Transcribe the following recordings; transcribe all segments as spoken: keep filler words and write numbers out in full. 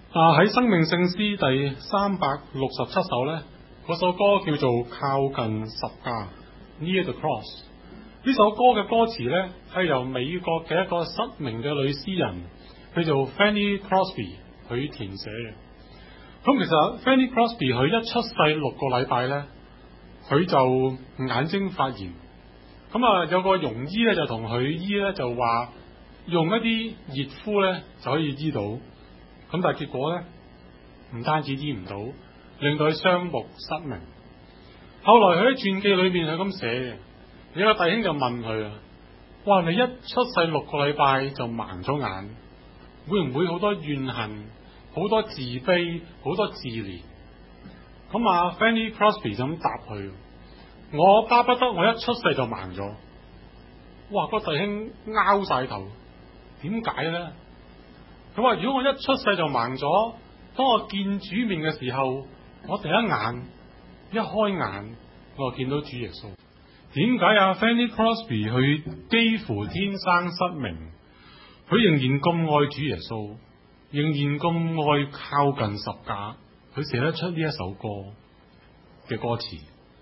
啊喺生命聖詩第三百六十七首呢，嗰首歌叫做靠近十架 Near the Cross。 呢首歌嘅歌詞呢，係由美國嘅一個失明嘅女詩人叫做 Fanny Crosby 佢填寫嘅。咁其實 Fanny Crosby 佢一出世六個禮拜呢，佢就眼睛發炎。咁啊有個庸醫咧就同佢醫咧，就話用一啲熱敷咧就可以醫到。咁但係結果咧，唔單止醫唔到，令到佢雙目失明。後來佢喺傳記裏面係咁寫嘅，有個弟兄就問佢啊：哇，你一出世六個禮拜就盲咗眼，會唔會好多怨恨、好多自卑、好多自憐？咁啊 Fanny Crosby 就咁答佢：我巴不得我一出世就盲咗。哇！個弟兄拗晒頭，點解咧？佢話：如果我一出世就盲咗，當我見主面嘅時候，我第一眼一開眼，我就見到主耶穌。點解啊 Fanny Crosby 佢幾乎天生失明，佢仍然咁愛主耶穌，仍然咁愛靠近十架，佢寫得出呢一首歌嘅歌詞？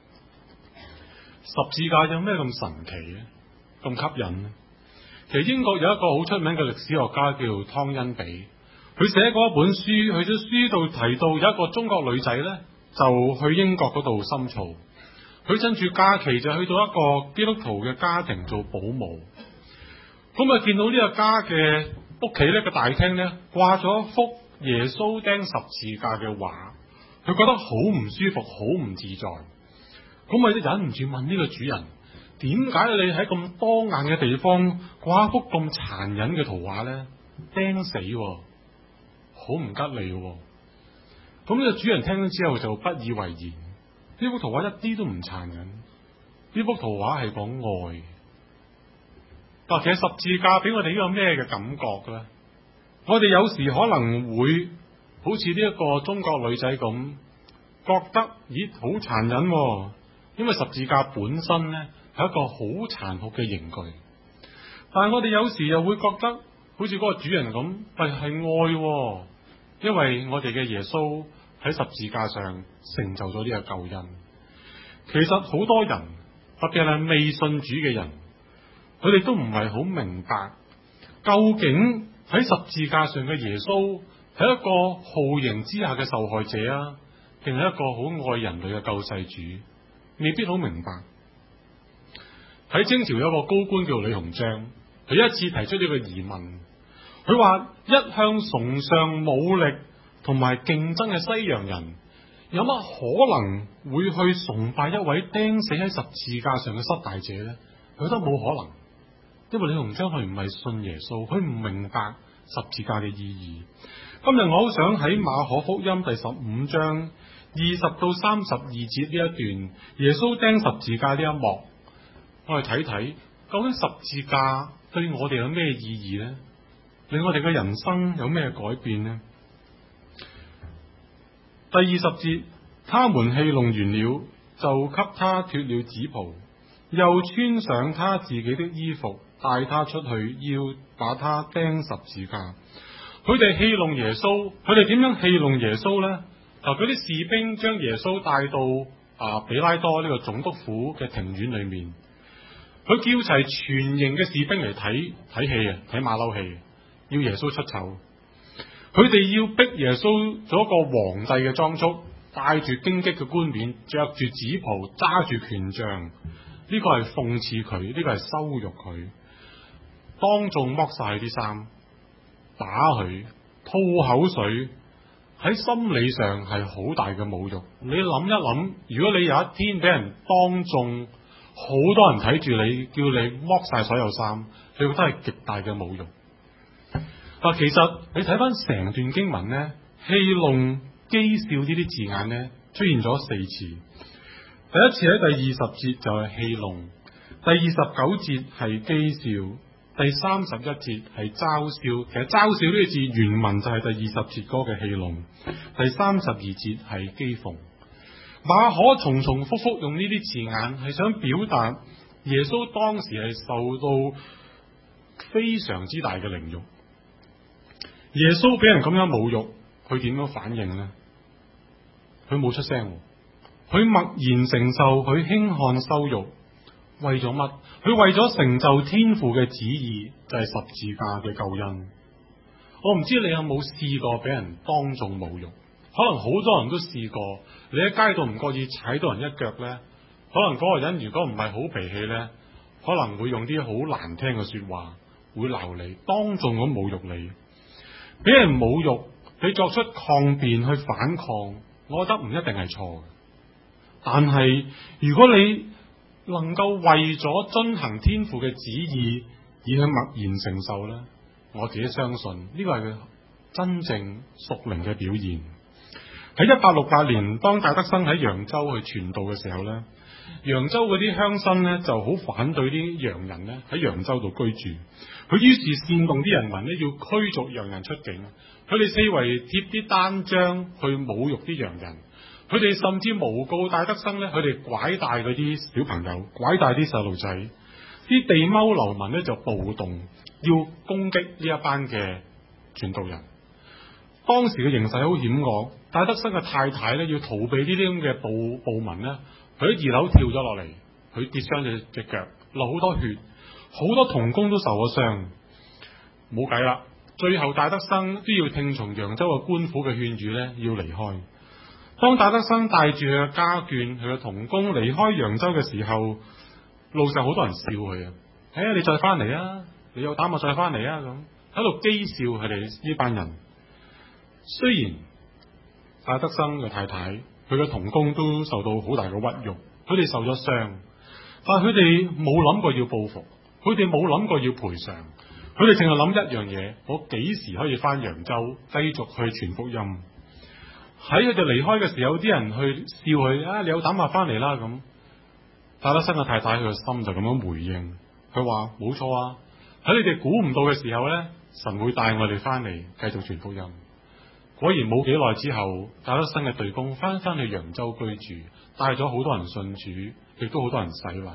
十字架有咩咁神奇咧？咁吸引咧？其實英國有一個好出名嘅歷史學家叫湯恩比，佢寫過一本書，佢喺書度提到有一個中國女仔呢，就去英國嗰度深造，佢趁住假期就去到一個基督徒嘅家庭做保姆。咁啊見到呢個家嘅屋企呢個大廳呢，掛咗一幅耶穌釘十字架嘅畫，佢覺得好唔舒服，好唔自在。咁啊就忍唔住問呢個主人：點解你喺咁多眼嘅地方掛一幅咁殘忍嘅圖畫呢？釘死，好唔吉利。咁呢個主人聽咗之後就不以為然。呢幅圖畫一啲都唔殘忍，呢幅圖畫係講愛。但其實十字架俾我哋呢個咩嘅感覺呢？我哋有時可能會好似呢一個中國女仔咁，覺得咦好殘忍，因為十字架本身呢係一個好殘酷嘅刑具。但係我哋有時又會覺得好似嗰個主人咁，係係愛，因為我哋嘅耶穌喺十字架上成就咗呢個救恩。其實好多人，特別係未信主嘅人，佢哋都唔係好明白，究竟喺十字架上嘅耶穌係一個酷刑之下嘅受害者啊，定係一個好愛人類嘅救世主？未必好明白。喺清朝有一個高官叫李鴻章，佢一次提出呢個疑問，佢話一向崇尚武力同埋競爭嘅西洋人，有乜可能會去崇拜一位釘死喺十字架上嘅失敗者呢？佢覺得冇可能，因為李鴻章佢唔係信耶穌，佢唔明白十字架嘅意義。今日我好想喺馬可福音第十五章二十到三十二節呢一段耶穌釘十字架呢一幕，我哋睇睇究竟十字架對我哋有咩意義呢？令我哋嘅人生有咩改變呢？第二十節，他們戲弄完了，就給他脫了紫袍，又穿上他自己的衣服，帶他出去，要把他釘十字架。佢哋戲弄耶穌，佢哋點樣戲弄耶穌呢？嗱，嗰啲士兵將耶穌帶到啊比拉多呢個總督府嘅庭院裏面，佢叫齊全營嘅士兵嚟睇睇戲啊，睇馬騮戲，要耶穌出醜。佢哋要逼耶穌做一個皇帝嘅裝束，戴住荊棘嘅冠冕，着住紫袍，揸住權杖。呢、這個係諷刺佢，呢、這個係羞辱佢，當眾剝晒啲衫，打佢，吐口水。喺心理上係好大嘅侮辱。你諗一諗，如果你有一天俾人當眾，好多人睇住你，叫你剝晒所有衫，你覺得係極大嘅侮辱。嗱，其實你睇翻成段經文呢，戲弄、譏笑呢啲字眼呢，出現咗四次。第一次喺第二十節就係戲弄，第二十九節係譏笑，第三十一節係嘲笑。其實嘲笑呢個字原文就係第二十節嗰個嘅戲弄，第三十二節係譏諷。馬可重重複複用呢啲字眼，係想表達耶穌當時係受到非常之大嘅凌辱。耶穌俾人咁樣侮辱， 佢點樣反應呢？佢冇出聲，佢默然承受，佢輕看羞辱，為咗乜？佢為咗成就天父嘅旨意，就係十字架嘅救恩。我唔知你有冇試過俾人當眾侮辱？可能好多人都試過。你喺街度唔覺意踩到人一腳呢，可能嗰個人如果唔係好脾氣呢，可能會用啲好難聽嘅說話，會鬧你，當眾咁侮辱你。俾人侮辱，你作出抗辯去反抗，我覺得唔一定係錯嘅。但係如果你能夠為咗遵行天父嘅旨意而去默然承受呢，我自己相信呢個係佢真正屬靈嘅表現。喺一八六八年，當戴德生喺揚州去傳道嘅時候呢，揚州嗰啲鄉紳呢就好反對啲洋人呢喺揚州度居住，佢於是煽動啲人民呢要驅逐洋人出境，佢哋四圍貼啲單張去侮辱啲洋人，佢哋甚至誣告戴德生呢，佢哋拐帶嗰啲小朋友，拐帶啲細路仔，啲地踎流民呢就暴動，要攻擊呢一班嘅傳道人。當時嘅形勢好險惡，戴德生嘅太太咧要逃避呢啲咁嘅暴暴民咧，佢喺二樓跳咗落嚟，佢跌傷隻隻腳，流好多血，好多同工都受咗傷，冇計啦。最後戴德生都要聽從揚州嘅官府嘅勸喻咧，要離開。當戴德生帶住佢嘅家眷、佢嘅同工離開揚州嘅時候，路上好多人笑佢啊！哎呀，你再翻嚟啊！你有膽我再翻嚟啊！咁喺度譏笑佢哋呢班人。雖然戴德生嘅太太、佢嘅同工都受到好大嘅屈辱，佢哋受咗傷，但係佢哋冇諗過要報復，佢哋冇諗過要賠償，佢哋淨係諗一樣嘢：我幾時可以翻揚州繼續去傳福音？喺佢哋離開嘅時候，有啲人去笑佢啊，你有膽話翻嚟啦咁。戴德生嘅太太佢嘅心就咁樣回應，佢話冇錯啊，喺你哋估唔到嘅時候呢，神會帶我哋翻嚟繼續傳福音。果然冇幾耐之後，戴德生嘅隊工翻返去揚州居住，帶咗好多人信主，亦都好多人洗禮。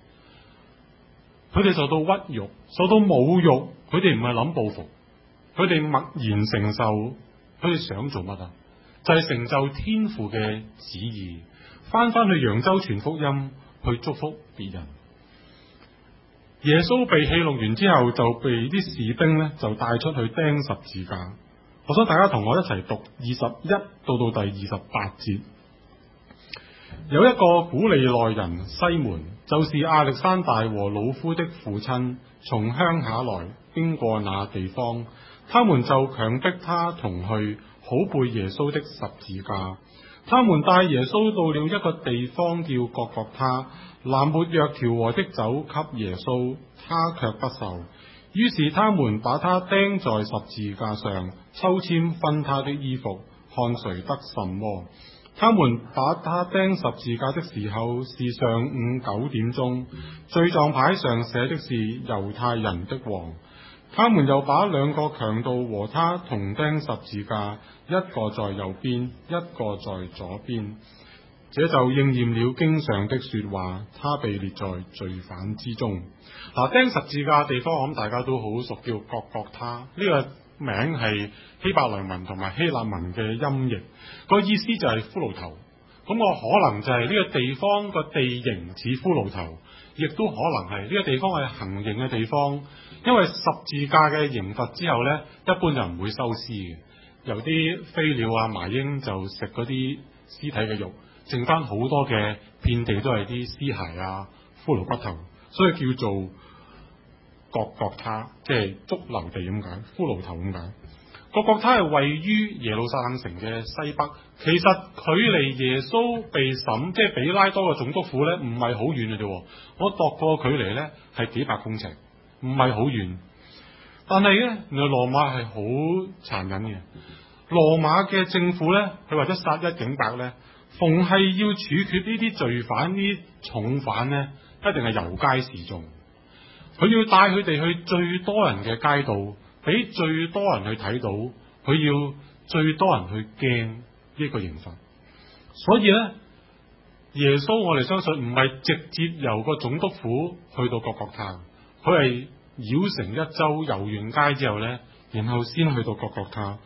佢哋受到屈辱，受到侮辱，佢哋唔係諗報復，佢哋默然承受。佢哋想做乜啊？就係、是、成就天父嘅旨意，翻返去揚州傳福音，去祝福別人。耶穌被戲弄完之後，就被啲士兵咧就帶出去釘十字架。我想大家同我一齊讀二十一到到第二十八節。有一個古利奈人西門，就是亞歷山大和魯孚的父親，從鄉下來，經過那地方，他們就強迫他同去，好背耶穌的十字架。他們帶耶穌到了一個地方叫各各他，拿沒藥調和的酒給耶穌，他卻不受。於是他們把他釘在十字架上，抽籤分他的衣服，看誰得什麼。他們把他釘十字架的時候是上午九點鐘，罪狀牌上寫的是猶太人的王。他們又把兩個強盜和他同釘十字架，一個在右邊，一個在左邊。這就應驗了經上的說話，他被列在罪犯之中。嗱，釘十字架地方，我諗大家都好熟，叫各各他。呢個名係希伯來文同埋希臘文嘅音譯，個意思就係骷髏頭。咁我可能就係呢個地方個地形似骷髏頭，亦都可能係呢個地方係行刑嘅地方。因為十字架嘅刑罰之後呢，一般就唔會收屍嘅，由啲飛鳥啊、麻鷹就食嗰啲屍體嘅肉。剩翻好多嘅遍地都係啲屍骸啊、骷髏骨頭，所以叫做各各他，即係髑髏地咁解，骷髏頭咁解。各各他係位於耶路撒冷城嘅西北，其實距離耶穌被審，即係比拉多嘅總督府咧，唔係好遠嘅啫。我度過距離咧係幾百公尺，唔係好遠。但係咧，原來羅馬係好殘忍嘅。羅馬嘅政府咧，佢或者殺一儆百咧。逢係要處決呢啲罪犯、呢啲重犯呢，一定係遊街示眾。佢要帶佢哋去最多人嘅街道，俾最多人去睇到，佢要最多人去驚呢個刑罰。所以呢，耶穌我哋相信唔係直接由個總督府去到各各他，佢係繞城一周遊完街之後呢，然後先去到各各他。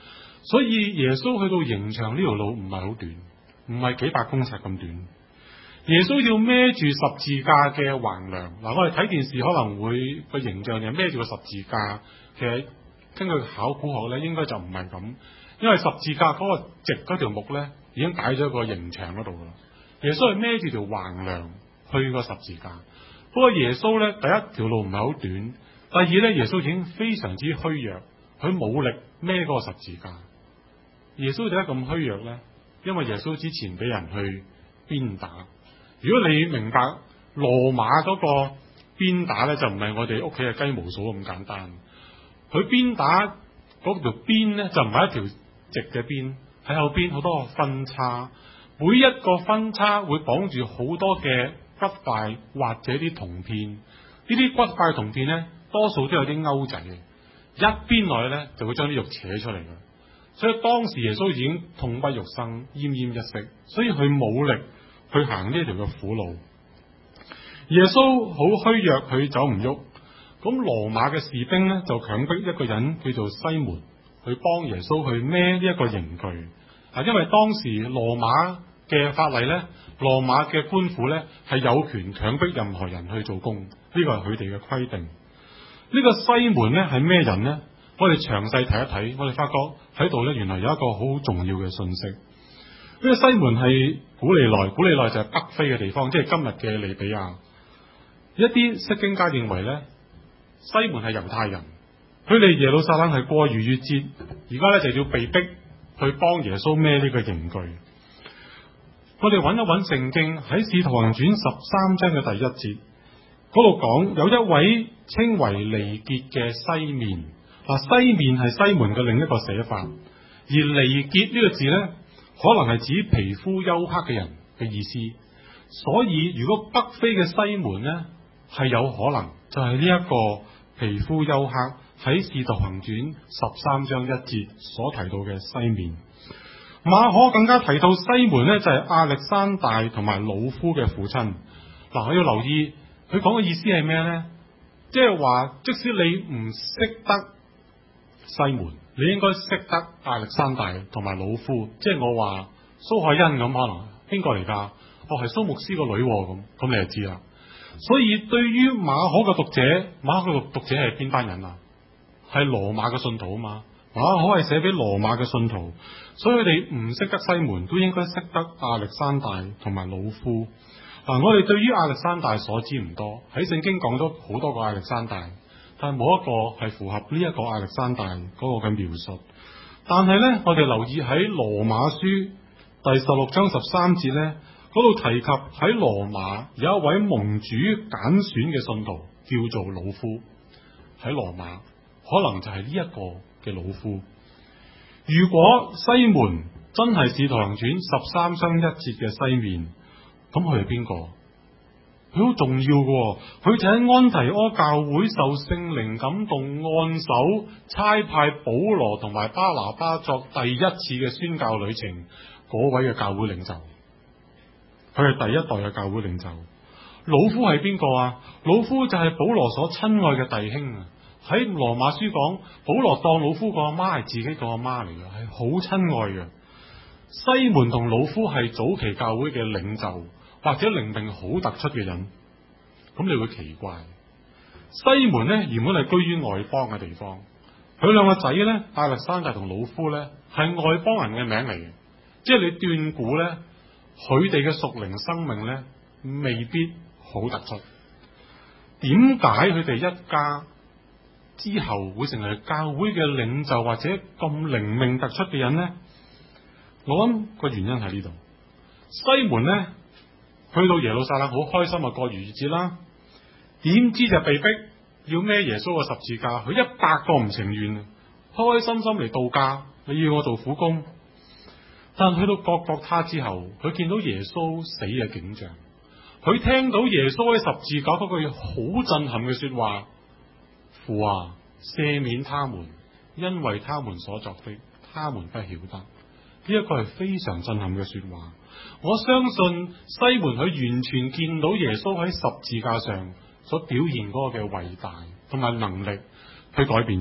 所以耶穌去到刑場呢條路唔係好短，唔係幾百公尺咁短。耶穌要孭住十字架嘅橫梁。嗱，我哋睇電視可能會個形象就孭住個十字架，其實根據考古學咧，應該就唔係咁，因為十字架嗰個直嗰條木咧已經擺咗個刑場嗰度噶啦。耶穌係孭住條橫梁去個十字架。不過耶穌咧，第一條路唔係好短，第二咧，耶穌已經非常之虛弱，佢冇力孭嗰個十字架。耶穌點解咁虛弱咧？因為耶穌之前俾人去鞭打。如果你明白羅馬嗰個鞭打咧，就唔係我哋屋企嘅雞毛掃咁簡單。佢鞭打嗰條鞭咧，就唔係一條直嘅鞭，喺後邊好多個分叉，每一個分叉會綁住好多嘅骨塊或者啲銅片。呢啲骨塊銅片咧，多數都有啲鈎仔嘅，一鞭落去咧就會將啲肉扯出嚟嘅。所以當時耶穌已經痛不欲生，奄奄一息，所以佢冇力去行呢條嘅苦路。耶穌好虛弱，佢走唔喐。咁羅馬嘅士兵咧就強迫一個人叫做西門去幫耶穌去孭呢一個刑具。啊，因為當時羅馬嘅法例咧，羅馬嘅官府咧係有權強迫任何人去做工，呢個係佢哋嘅規定。呢個西門咧係咩人呢？我哋詳細睇一睇，我哋發覺喺度咧原來有一個好重要嘅信息。呢個西門係古利奈，古利奈就係北非嘅地方，即係今日嘅利比亞。一啲釋經家認為咧，西門係猶太人，佢哋耶路撒冷係過逾越節，而家咧就要被逼去幫耶穌孭呢個刑具。我哋揾一揾聖經喺《使徒行傳》十三章嘅第一節嗰度講，有一位稱為尼結嘅西面。嗱，西面係西門嘅另一個寫法，而尼結呢個字咧，可能係指皮膚黝黑嘅人嘅意思。所以如果北非嘅西門咧，係有可能就係呢一個皮膚黝黑喺《使徒行傳》十三章一節所提到嘅西面。馬可更加提到西門咧，就係亞歷山大同埋魯孚嘅父親。嗱，我要留意佢講嘅意思係咩咧？即係話，即使你唔識得西門，你應該識得亞歷山大同埋魯孚。即係我話蘇海恩咁，可能邊個嚟噶？哦，係蘇牧師個女咁，咁你就知啦。所以對於馬可嘅讀者，馬可嘅讀者係邊班人啊？係羅馬嘅信徒啊嘛。馬可係寫俾羅馬嘅信徒，所以佢哋唔識得西門，都應該識得亞歷山大同埋魯孚。嗱、啊，我哋對於亞歷山大所知唔多，喺聖經講咗好多個亞歷山大，但係冇一個係符合呢一個亞歷山大嗰個嘅描述。但係咧，我哋留意喺羅馬書第十六章十三節咧，嗰度提及喺羅馬有一位蒙主揀選嘅信徒叫做魯孚，喺羅馬可能就係呢一個嘅魯孚。如果西門真係使徒行傳十三章一節嘅西面，咁佢係邊個？佢好重要嘅，佢就喺安提阿教會受聖靈感動，按手差派保羅同埋巴拿巴作第一次嘅宣教旅程嗰位嘅教會領袖。佢係第一代嘅教會領袖。魯孚係邊個啊？魯孚就係保羅所親愛嘅弟兄啊！喺羅馬書講，保羅當魯孚個阿媽係自己個阿媽嚟嘅，係好親愛嘅。西門同魯孚係早期教會嘅領袖，或者靈命好突出嘅人。咁你會奇怪，西門咧原本係居於外邦嘅地方，佢兩個仔咧亞歷山大同魯孚咧係外邦人嘅名嚟嘅，即係你斷估咧，佢哋嘅屬靈生命咧未必好突出。點解佢哋一家之後會成為教會嘅領袖或者咁靈命突出嘅人呢？我諗個原因喺呢度。西門呢，去到耶路撒冷好開心啊，過逾越節啦，點知就被逼要孭耶穌嘅十字架，佢一百個唔情願，開開心心嚟度假，你要我做苦工。但去到各各他之後，佢見到耶穌死嘅景象，佢聽到耶穌喺十字架嗰句好震撼嘅說話：父啊，赦免他們，因為他們所作的，他們不曉得。呢一個係非常震撼嘅說話。我相信西門佢完全見到耶穌喺十字架上所表現嗰個嘅偉大同埋能力，佢改變咗。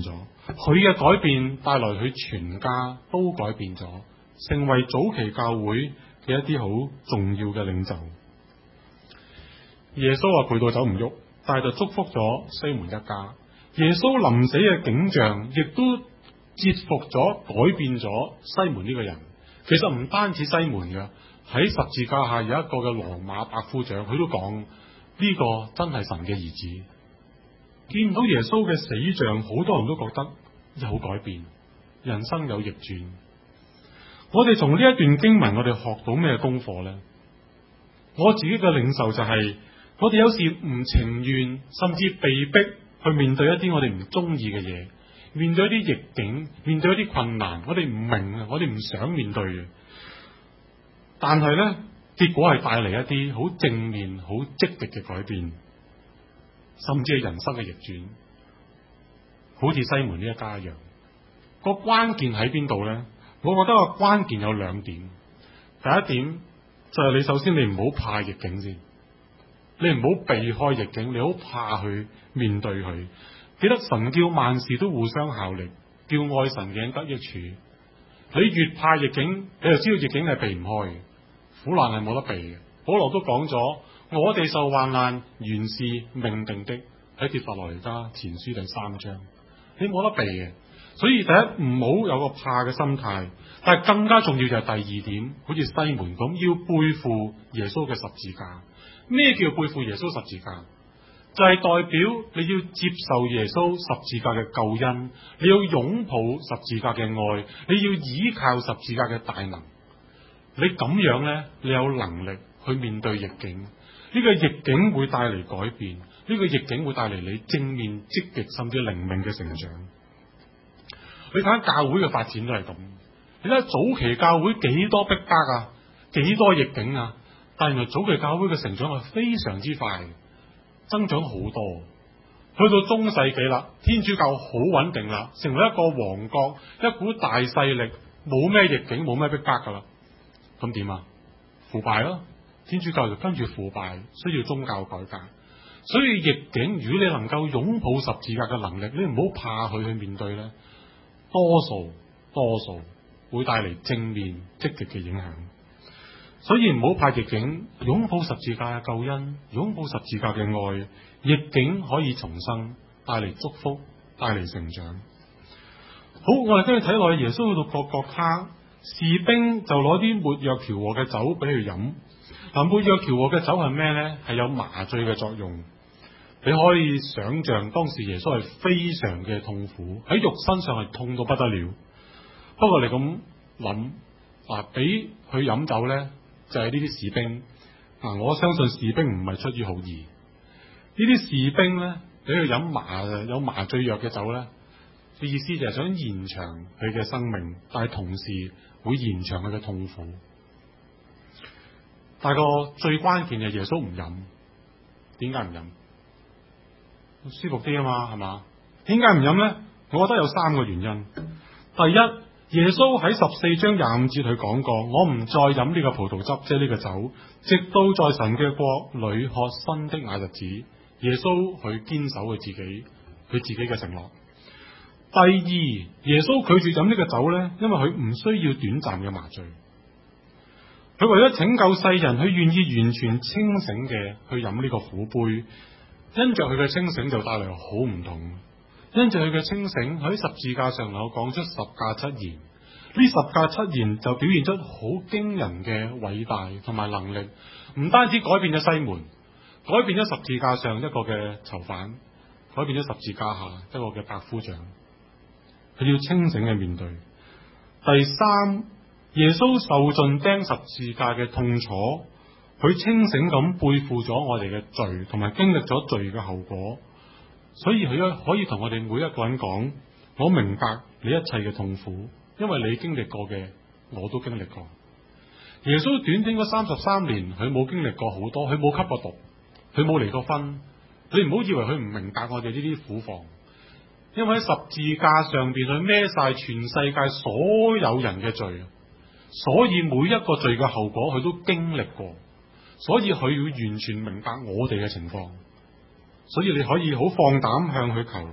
佢嘅改變帶來佢全家都改變咗，成為早期教會嘅一啲好重要嘅領袖。耶穌話攰到走唔喐，但係就祝福咗西門一家。耶穌臨死嘅景象亦都折服咗、改變咗西門呢個人。其實唔單止西門嘅，喺十字架下有一個嘅羅馬百夫長，佢都講呢個真係神嘅兒子。見到耶穌嘅死像，好多人都覺得有改變，人生有逆轉。我哋從呢一段經文，我哋學到咩功課呢？我自己嘅領受就係，我哋有時唔情願，甚至被逼去面對一啲我哋唔中意嘅嘢，面對一啲逆境，面對一啲困難，我哋唔明啊，我哋唔想面對嘅。但係呢，結果係帶嚟一啲好正面、好積極嘅改變，甚至係人生嘅逆轉。好似西門呢一家一樣，個關鍵喺邊度呢？我覺得個關鍵有兩點。第一點就係你首先你唔好怕逆境先，你唔好避開逆境，你好怕去面對佢。記得神叫萬事都互相效力，叫愛神嘅人得益處。你越怕逆境，你就知道逆境係避唔開嘅，苦難係冇得避嘅。保羅都講咗，我哋受患難原是命定的，喺帖撒羅尼迦前書第三章，你冇得避嘅。所以第一唔好有個怕嘅心態，但係更加重要就係第二點，好似西門咁，要背負耶穌嘅十字架。咩叫背負耶穌十字架？就係代表你要接受耶穌十字架嘅救恩，你要擁抱十字架嘅愛，你要依靠十字架嘅大能。你咁樣呢，你有能力去面對逆境。呢個逆境會帶嚟改變，呢個逆境會帶嚟你正面積極甚至靈命嘅成長。你睇下教會嘅發展都係咁，你睇下早期教會幾多逼迫啊，幾多逆境啊，但原來早期教會嘅成長係非常之快，增長好多。去到中世紀啦，天主教好穩定啦，成為一個王國，一股大勢力，冇咩逆境，冇咩逼迫噶啦。咁點啊？腐敗咯，天主教就跟住腐敗，需要宗教改革。所以逆境，如果你能夠擁抱十字架嘅能力，你唔好怕佢去面對咧，多數多數會帶嚟正面積極嘅影響。所以唔好怕逆境，擁抱十字架嘅救恩，擁抱十字架嘅愛，逆境可以重生，帶嚟祝福，帶嚟成長。好，我哋跟住睇落去，耶穌去到各各他，士兵就攞啲沒藥調和嘅酒俾佢飲。嗱，沒藥調和嘅酒係咩呢？係有麻醉嘅作用。你可以想象當時耶穌係非常嘅痛苦，喺肉身上係痛到不得了。不過你咁諗，嗱，俾佢飲酒呢，就係呢啲士兵。嗱，我相信士兵唔係出於好意。呢啲士兵呢，俾佢飲麻有麻醉藥嘅酒呢，嘅意思就係想延長佢嘅生命，但係同時會延長佢嘅痛苦。但係個最關鍵嘅耶穌唔飲，點解唔飲？舒服啲啊嘛，係嘛？點解唔飲呢？我覺得有三個原因。第一，耶穌喺十四章廿五節佢講過，我唔再飲呢個葡萄汁，即係呢個酒，直到在神嘅國裏喝新的那日子。耶穌佢堅守佢自己，佢自己嘅承諾。第二，耶穌拒絕飲呢個酒呢，因為佢唔需要短暫嘅麻醉。佢為咗拯救世人，佢願意完全清醒嘅去飲呢個苦杯。因着佢嘅清醒就帶嚟好唔同，因着佢嘅清醒喺十字架上能夠講出十架七言，呢十架七言就表現出好驚人嘅偉大同埋能力，唔單止改變咗西門，改變咗十字架上一個嘅囚犯，改變咗十字架下一個嘅百夫長，佢要清醒嘅面對。第三，耶穌受盡釘十字架嘅痛楚。佢清醒咁背負咗我哋嘅罪，同埋經歷咗罪嘅後果，所以佢可以同我哋每一個人講：我明白你一切嘅痛苦，因為你經歷過嘅，我都經歷過。耶穌短短嗰三十三年，佢冇經歷過好多，佢冇吸過毒，佢冇離過婚。你唔好以為佢唔明白我哋呢啲苦況，因為喺十字架上邊，佢孭晒全世界所有人嘅罪，所以每一個罪嘅後果，佢都經歷過。所以佢要完全明白我哋嘅情況，所以你可以好放膽向佢求，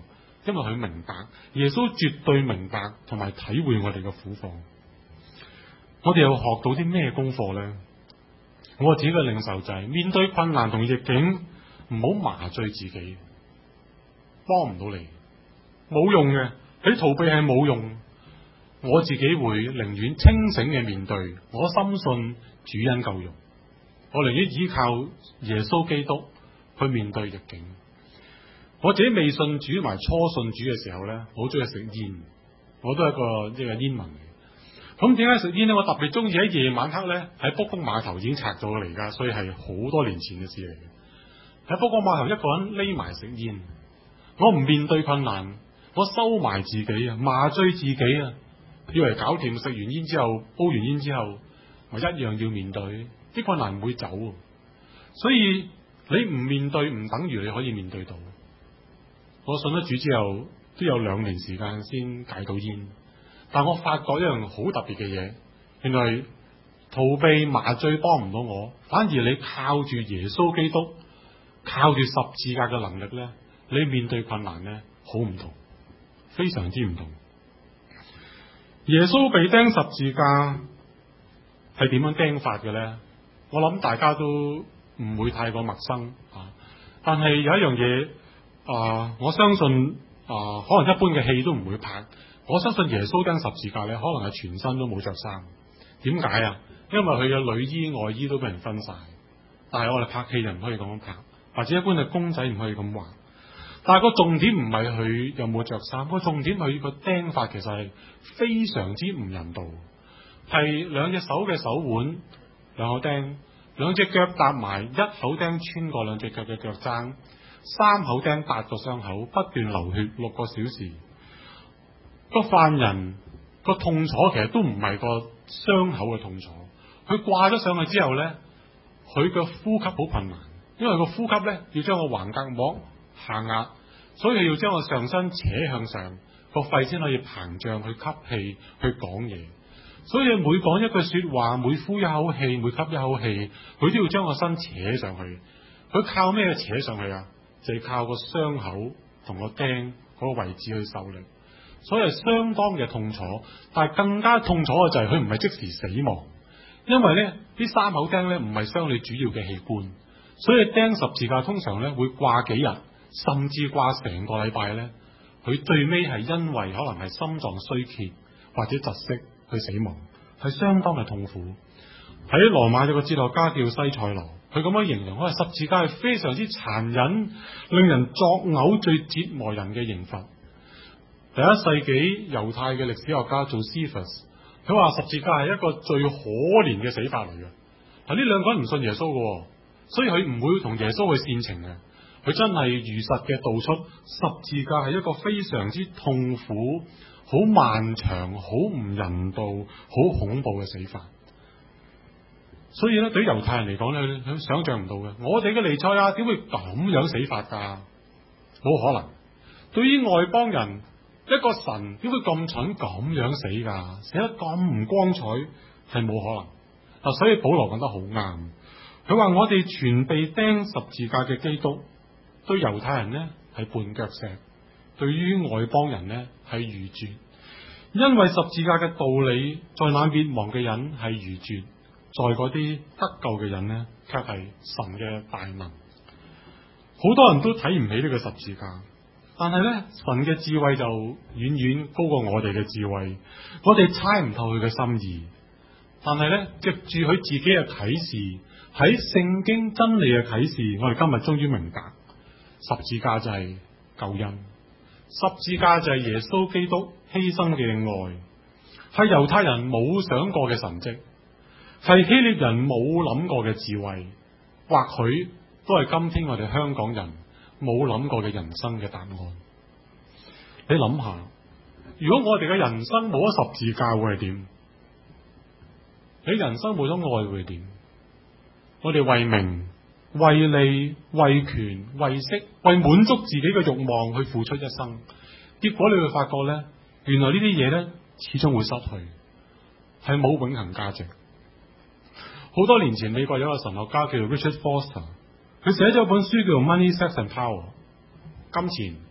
因為佢明白，耶穌絕對明白同埋體會我哋嘅苦況。我哋又學到啲咩功課呢？我自己嘅領受就係面對困難同逆境，唔好麻醉自己，幫唔到你，冇用嘅，你逃避係冇用。我自己會寧願清醒嘅面對，我深信主恩夠用，我寧願依靠耶穌基督去面對逆境。我自己未信主同埋初信主嘅時候咧，好中意食煙，我都係一個即係煙民嚟。咁點解食煙咧？我特別中意喺夜晚黑咧，喺卜公碼頭已經拆咗嚟噶，所以係好多年前嘅事嚟嘅。喺卜公碼頭一個人匿埋食煙，我唔面對困難，我收埋自己啊，麻醉自己啊，以為搞掂，食完煙之後，煲完煙之後，我一樣要面對，啲困難唔會走。所以你唔面對唔等於你可以面對到。我信咗主之後都有兩年時間先戒到煙，但我發覺一樣好特別嘅嘢，原來逃避麻醉幫唔到我，反而你靠住耶穌基督，靠住十字架嘅能力咧，你面對困難咧好唔同，非常之唔同。耶穌被釘十字架係點樣釘法嘅咧？我諗大家都唔會太過陌生啊，但係有一樣嘢。啊！我相信啊，可能一般嘅戲都唔會拍。我相信耶穌釘十字架咧，可能係全身都冇着衫。點解啊？因為佢嘅裏衣外衣都俾人分晒。但係我哋拍戲就唔可以咁樣拍，或者一般嘅公仔唔可以咁畫。但係個重點唔係佢有冇着衫，個重點佢個釘法其實係非常之唔人道，係兩隻手嘅手腕兩口釘，兩隻腳搭埋，一口釘穿過兩隻腳嘅腳踭。三口釘八個傷口，不斷流血六個小時。個犯人個痛楚其實都唔係個傷口嘅痛楚，佢掛咗上去之後咧，佢嘅呼吸好困難，因為個呼吸咧要將個橫膈膜下壓，所以要將個上身扯向上，個肺先可以膨脹去吸氣去講嘢。所以每講一句說話，每呼一口氣，每吸一口氣，佢都要將個身扯上去。佢靠咩扯上去啊？就係靠個傷口同個釘嗰個位置去受力，所以係相當嘅痛楚。但係更加痛楚嘅就係佢唔係即時死亡，因為咧啲三口釘咧唔係傷你主要嘅器官，所以釘十字架通常咧會掛幾日，甚至掛成個禮拜咧。佢最尾係因為可能係心臟衰竭或者窒息去死亡，係相當嘅痛苦。喺羅馬有個哲學家叫西塞羅。佢咁樣形容，我話十字架係非常之殘忍，令人作嘔、最折磨人嘅刑罰。第一世紀猶太嘅歷史學家做 Josephus， 佢話十字架係一個最可憐嘅死法嚟嘅。係呢兩個人唔信耶穌嘅，所以佢唔會同耶穌去煽情嘅。佢真係如實嘅道出十字架係一個非常之痛苦、好漫長、好唔人道、好恐怖嘅死法。所以咧，對於猶太人嚟講咧，佢想象唔到嘅。我哋嘅彌賽亞點會咁樣死法噶？冇可能。對於外邦人，一個神點會咁蠢咁樣死噶？死得咁唔光彩，係冇可能。嗱，所以保羅講得好啱。佢話我哋全被釘十字架嘅基督，對猶太人呢係絆腳石，對於外邦人呢係愚拙。因為十字架嘅道理，在那滅亡嘅人係愚拙。在嗰啲得救嘅人呢，卻係神嘅大能。好多人都睇唔起呢個十字架，但係呢，神嘅智慧就遠遠高過我哋嘅智慧。我哋猜唔透佢嘅心意，但係呢，藉住佢自己嘅啟示，喺聖經真理嘅啟示，我哋今日終於明白，十字架就係救恩，十字架就係耶穌基督犧牲嘅愛，係猶太人冇想過嘅神蹟。係希臘人冇諗過嘅智慧，或許都係今天我哋香港人冇諗過嘅人生嘅答案。你諗下，如果我哋嘅人生冇咗十字架會係點？你人生冇咗愛會係點？我哋為名、為利、為權、為色、為滿足自己嘅慾望去付出一生，結果你會發覺咧，原來呢啲嘢咧始終會失去，係冇永恆價值。好多年前，美國有一個神學家叫做 Richard Foster， 佢寫咗本書叫做《Money, Sex and Power》，金錢、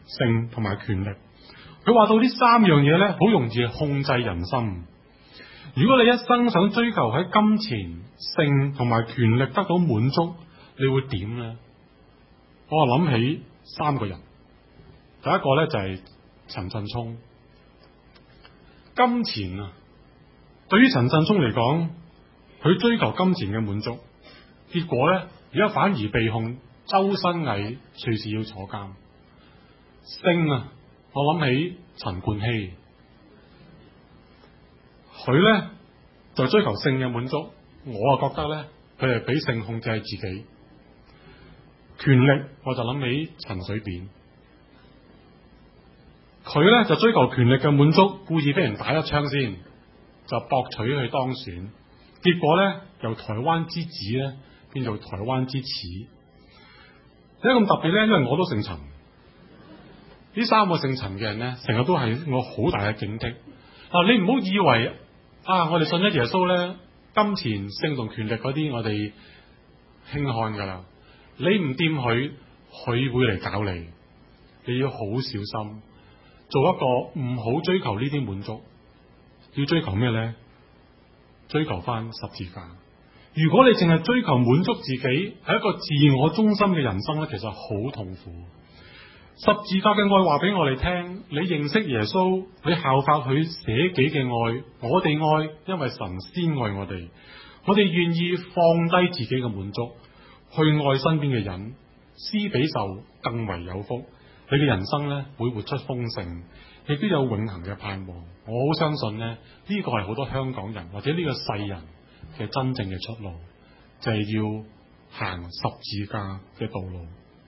性同埋權力。佢話到呢三樣嘢呢，好容易控制人心。如果你一生想追求喺金錢、性同埋權力得到滿足，你會點呢？我諗起三個人，第一個呢，就係陳振聰。金錢啊，對於陳振聰嚟講，佢追求金錢嘅滿足，結果呢，而家反而被控周身蟻，隨時要坐監。性啊，我諗起陳冠希，佢呢就追求性嘅滿足，我啊覺得呢，佢係俾性控制自己。權力，我就諗起陳水扁，佢呢就追求權力嘅滿足，故意俾人打一槍先，就博取去當選，結果呢，由台灣之子呢變做台灣之恥。點解咁特別呢？因為我都姓陳，呢三個姓陳嘅人呢，成日都係我好大嘅警惕。嗱，你唔好以為啊，我哋信咗耶穌呢，金錢、性同權力嗰啲，我哋輕看噶啦。你唔掂佢，佢會嚟搞你。你要好小心，做一個唔好追求呢啲滿足。要追求咩呢？追求翻十字架。如果你淨係追求滿足自己，係一個自我中心嘅人生咧，其實好痛苦。十字架嘅愛話俾我哋聽，你認識耶穌，你效法佢捨己嘅愛，我哋愛，因為神先愛我哋，我哋願意放低自己嘅滿足，去愛身邊嘅人，施比受更為有福。你嘅人生咧會活出豐盛，亦都有永恆嘅盼望。我好相信咧，呢個係好多香港人或者呢個世人嘅真正嘅出路，就係要行十字架嘅道路。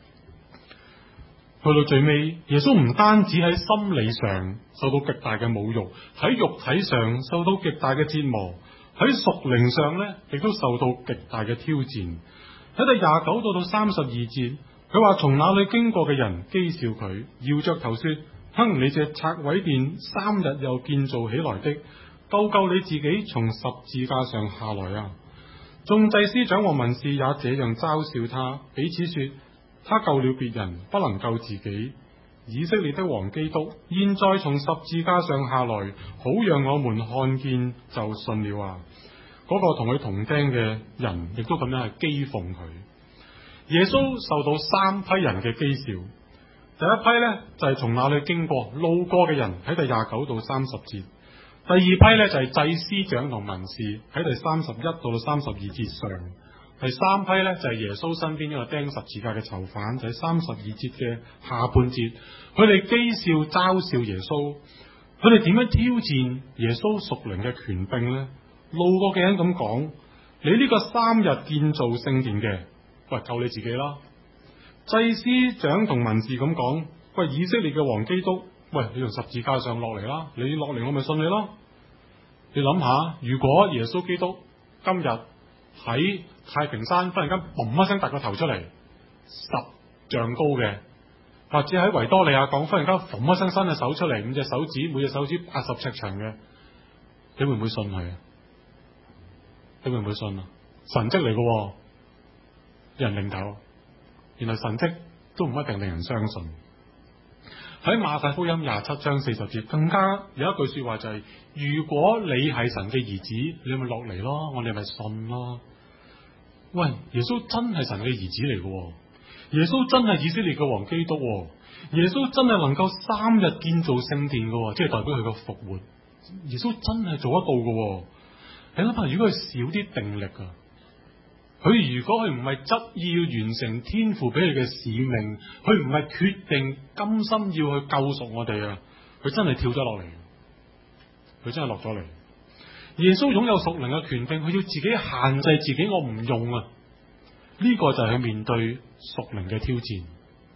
去到最尾，耶穌唔單止喺心理上受到極大嘅侮辱，喺肉體上受到極大嘅折磨，喺屬靈上咧亦都受到極大嘅挑戰。喺第廿九到到三十二節，佢話從那裏經過嘅人譏笑佢，搖着頭說：哼，你這拆毀殿三日又建造起來的，救救你自己從十字架上下來啊！眾祭司長和文士也這樣嘲笑他，彼此說：他救了別人，不能救自己。以色列的王基督現在從十字架上下來，好讓我們看見就信了啊！嗰、那個同佢同釘嘅人亦都咁樣係譏諷佢。耶穌受到三批人嘅譏笑。第一批呢，就係、是、從那裏經過路過嘅人，喺第廿九到三十節。第二批呢，就係、是、祭司長同文士，喺第三十一到到三十二節上。第三批呢，就係、是、耶穌身邊呢個釘十字架嘅囚犯，就係三十二節嘅下半節。佢哋譏笑嘲笑耶穌，佢哋點樣挑戰耶穌屬靈嘅權柄呢？路過嘅人咁講：你呢個三日建造聖殿嘅，喂，救你自己啦！祭司長同文士咁講：喂，以色列嘅王基督，喂，你從十字架上落嚟啦！你落嚟我咪信你咯！你諗下，如果耶穌基督今日喺太平山忽然間嘣一聲突個頭出嚟，十丈高嘅，或者喺維多利亞港忽然間嘣一聲伸隻手出嚟，五隻手指，每隻手指八十尺長嘅，你會唔會信佢啊？你會唔會信啊？神蹟嚟嘅，人領頭，原來神蹟都唔一定令人相信。喺馬太福音廿七章四十節，更加有一句說話就係、是：如果你係神嘅兒子，你咪落嚟咯，我哋咪信咯。喂，耶穌真係神嘅兒子嚟嘅，耶穌真係以色列嘅王基督，耶穌真係能夠三日建造聖殿嘅，即係代表佢個復活。耶穌真係做得到嘅。你諗下，如果佢少啲定力啊，佢如果佢唔係執意要完成天父俾佢嘅使命，佢唔係決定甘心要去救贖我哋啊，佢真係跳咗落嚟，佢真係落咗嚟。耶穌擁有屬靈嘅權柄，佢要自己限制自己，我唔用啊！呢、這個就係面對屬靈嘅挑戰。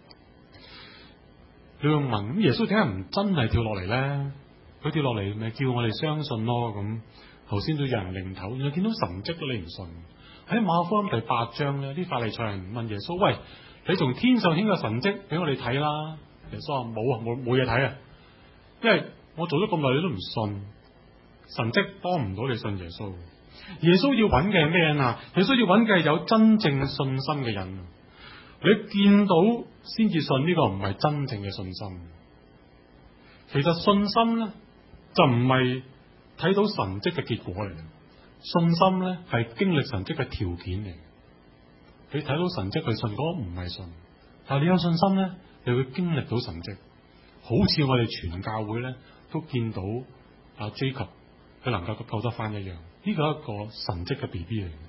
你會問：咁耶穌點解唔真係跳落嚟咧？佢跳落嚟咪叫我哋相信咯？咁頭先都有人擰頭，原來見到神蹟都你唔信。喺馬可福音第八章咧，啲法利賽人問耶穌：喂，你從天上顯個神蹟俾我哋睇啦？耶穌話：冇啊，冇冇嘢睇啊，因為我做咗咁耐，你都唔信。神蹟幫唔到你信耶穌。耶穌要揾嘅係咩人啊？耶穌要揾嘅係有真正信心嘅人。 你見到先至信，呢個唔係真正嘅信心。其實信心咧就唔係睇到神蹟嘅結果嚟嘅，信心咧係經歷神蹟嘅條件嚟嘅。你睇到神蹟去信，嗰個唔係信，但係你有信心咧，你會經歷到神蹟。好似我哋全教會咧都見到阿 Jacob 佢能夠救得翻一樣，呢個係一個神蹟嘅 B B 嚟嘅。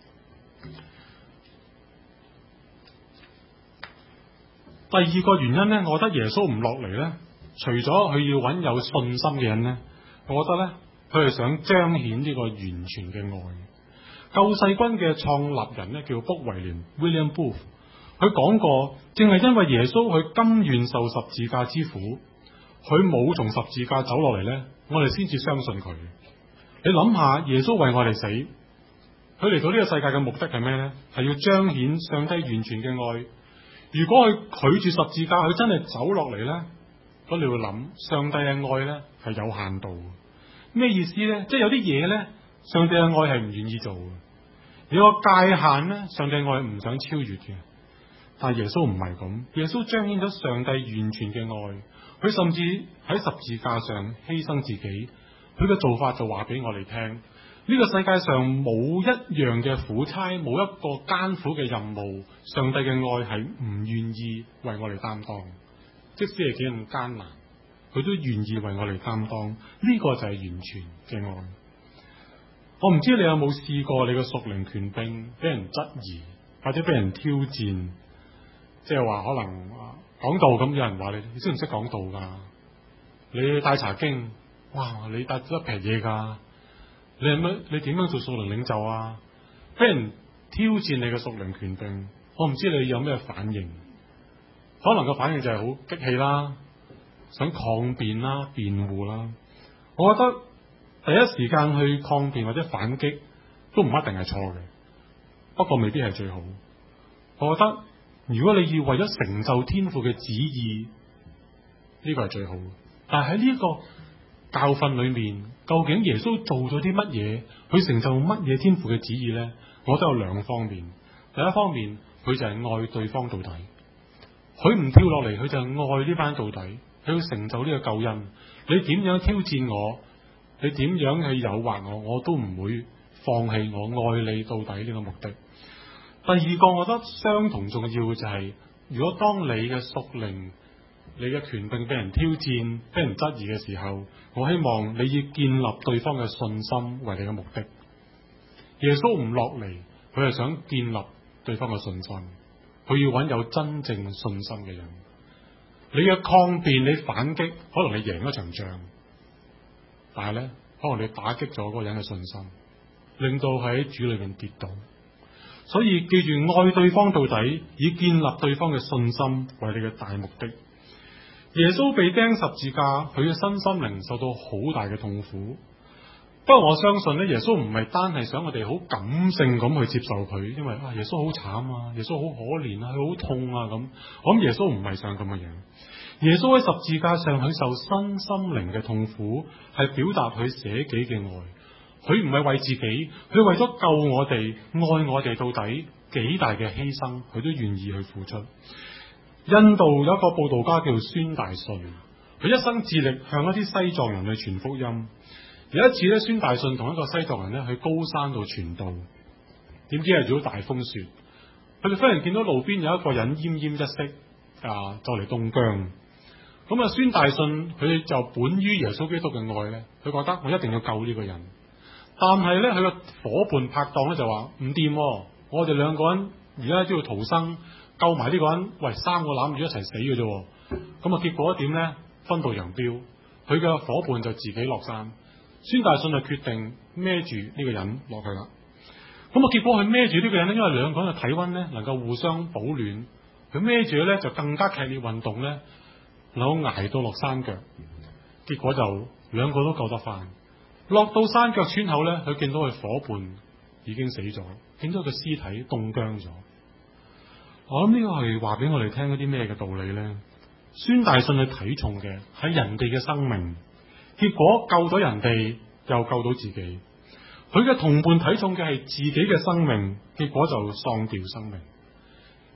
第二個原因咧，我覺得耶穌唔落嚟咧，除咗佢要揾有信心嘅人咧，我覺得咧佢係想彰顯呢個完全嘅愛。救世軍嘅創立人咧叫卜維廉 William Booth， 佢講過，正係因為耶穌佢甘願受十字架之苦，佢冇從十字架走落嚟咧，我哋先至相信佢。你諗下，耶穌為我哋死，佢嚟到呢個世界嘅目的係咩咧？係要彰顯上帝完全嘅愛。如果佢拒絕十字架，佢真係走落嚟咧，咁你會諗上帝嘅愛咧係有限度。咩意思咧？即係有啲嘢咧，上帝嘅愛係唔願意做嘅。有個界限咧，上帝愛唔想超越嘅。但係耶穌唔係咁，耶穌彰顯咗上帝完全嘅愛。佢甚至喺十字架上犧牲自己，佢嘅做法就話俾我哋聽。呢個世界上冇一樣嘅苦差，冇一個艱苦嘅任務，上帝嘅愛係唔願意為我哋擔當。即使係幾咁艱難，佢都願意為我哋擔當。呢個就係完全嘅愛。我唔知你有冇試過你個屬靈權柄俾人質疑，或者俾人挑戰，即係話可能講道咁，有人話你，你識唔識講道噶？你帶查經，哇！你帶咗一撇嘢噶。你係乜？你點樣做屬靈領袖啊？俾人挑戰你嘅屬靈權柄，我唔知你有咩反應。可能個反應就係好激氣啦，想抗辯啦、辯護啦。我覺得第一時間去抗辯或者反擊都唔一定係錯嘅，不過未必係最好。我覺得如果你要為咗成就天父嘅旨意，呢個係最好。但係喺呢個教訓裏面，究竟耶穌做咗啲乜嘢去成就乜嘢天父嘅旨意呢？我都有兩方面。第一方面，佢就係愛對方到底，佢唔跳落嚟，佢就係愛呢班到底，佢要成就呢個救恩。你點樣挑戰我，你點樣去誘惑我，我都唔會放棄我愛你到底呢個目的。第二個我覺得相同重要嘅就係、是，如果當你嘅屬靈、你嘅權柄俾人挑戰、俾人質疑嘅時候，我希望你要建立對方嘅信心為你嘅目的。耶穌唔落嚟，佢係想建立對方嘅信心，佢要揾有真正信心嘅人。你嘅抗辯、你反擊，可能你贏咗場仗，但係咧，可能你打擊咗嗰個人嘅信心，令到佢喺主裏面跌倒。所以記住，愛對方到底，以建立對方嘅信心為你嘅大目的。耶穌被釘十字架，佢嘅身心靈受到好大嘅痛苦。不過我相信咧，耶穌唔係單係想我哋好感性咁去接受佢，因為啊，耶穌好慘啊，耶穌好可憐啊，佢好痛啊咁。我諗耶穌唔係想咁嘅樣。耶穌喺十字架上，佢受身心靈嘅痛苦，係表達佢捨己嘅愛。佢唔係為自己，佢為咗救我哋、愛我哋到底，幾大嘅犧牲，佢都願意去付出。印度有一個佈道家叫孫大信，佢一生致力向一啲西藏人去傳福音。有一次咧，孫大信同一個西藏人咧去高山度傳道，點知係遇到大風雪，佢哋忽然見到路邊有一個人奄奄一息，啊，就嚟凍僵。咁啊，孫大信佢就本於耶穌基督嘅愛咧，佢覺得我一定要救呢個人。但係咧，佢個伙伴拍檔咧就話唔掂，我哋兩個人而家都要逃生，救埋呢個人，喂，三個攬住一齊死嘅啫。咁啊，結果點咧？分道揚鑣，佢嘅伙伴就自己落山，孫大信就決定孭住呢個人落去啦。咁啊，結果佢孭住呢個人咧，因為兩個人嘅體溫咧能夠互相保暖，佢孭住咧就更加劇烈運動咧，能夠捱到落山腳。結果就兩個都救得翻。落到山腳村口咧，佢見到佢伙伴已經死咗，見到佢屍體凍僵咗。我諗呢個係話俾我哋聽一啲咩嘅道理咧？孫大信佢睇重嘅係人哋嘅生命，結果救咗人哋又救到自己。佢嘅同伴睇重嘅係自己嘅生命，結果就喪掉生命。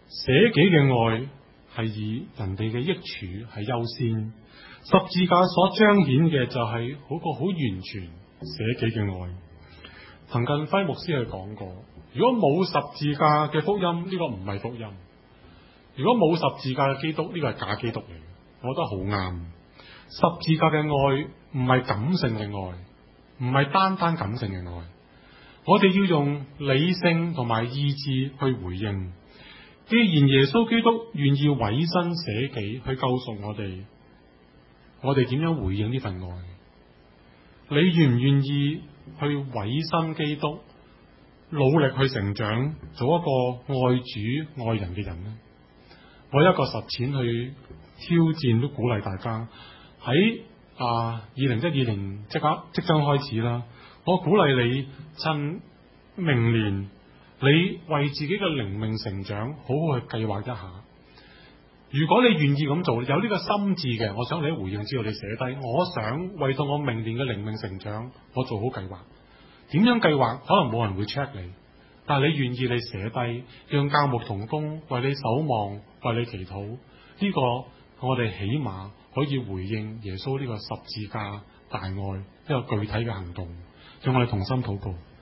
捨己嘅愛係以人哋嘅益處係優先，十字架所彰顯嘅就係嗰個好完全捨己嘅愛。滕近輝牧師係講過，如果冇十字架嘅福音，呢、這個唔係福音；如果冇十字架嘅基督，呢、這個係假基督嚟嘅。我覺得好啱。十字架嘅愛唔係感性嘅愛，唔係單單感性嘅愛。我哋要用理性同埋意志去回應。既然耶穌基督願意委身捨己去救贖我哋，我哋點樣回應呢份愛？你願唔願意去委身基督，努力去成長，做一個愛主愛人嘅人呢？我一個實踐去挑戰，都鼓勵大家喺啊二零一二年即刻即將開始啦。我鼓勵你趁明年，你為自己嘅靈命成長好好去計劃一下。如果你願意咁做，有呢個心志嘅，我想你喺回應之後你寫低，我想為到我明年嘅靈命成長，我做好計劃。點樣計劃？可能冇人會 check 你，但係你願意你寫低，讓教牧同工為你守望，為你祈禱。呢個我哋起碼可以回應耶穌呢個十字架大愛一個具體嘅行動。讓我哋同心禱告。